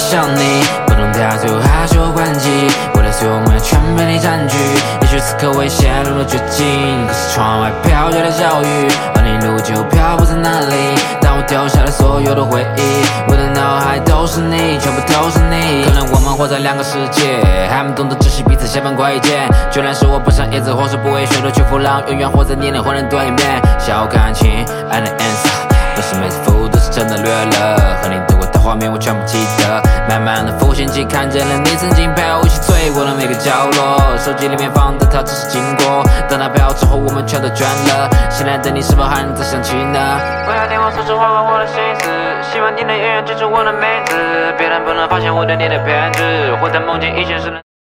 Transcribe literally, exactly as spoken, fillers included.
想你，不懂它最后还是会关机，未来所有梦全被你占据。也许此刻我也陷入了绝境，可是窗外飘着的小雨，而你如旧漂泊在哪里？当我丢下了所有的回忆，我的脑海都是你，全部都是你。可能我们活在两个世界，还没懂得珍惜彼此下班贵贱。居然是我不像叶子，或是不会选择去弗朗，永远活在你的魂人对面。小感情 ，and the answer， 不是每次付都是真的略了，和你度过的画面我全部记得。慢慢的浮现起，看见了你曾经陪我一起醉过的每个角落。手机里面放的它只是经过，等它飘之后我们全都倦了。现在的你是否还能再想起呢？不要听我说出话关我的心思，希望你能永远记住我的名字，别人不能发现我对你的偏执，活在梦境以前是。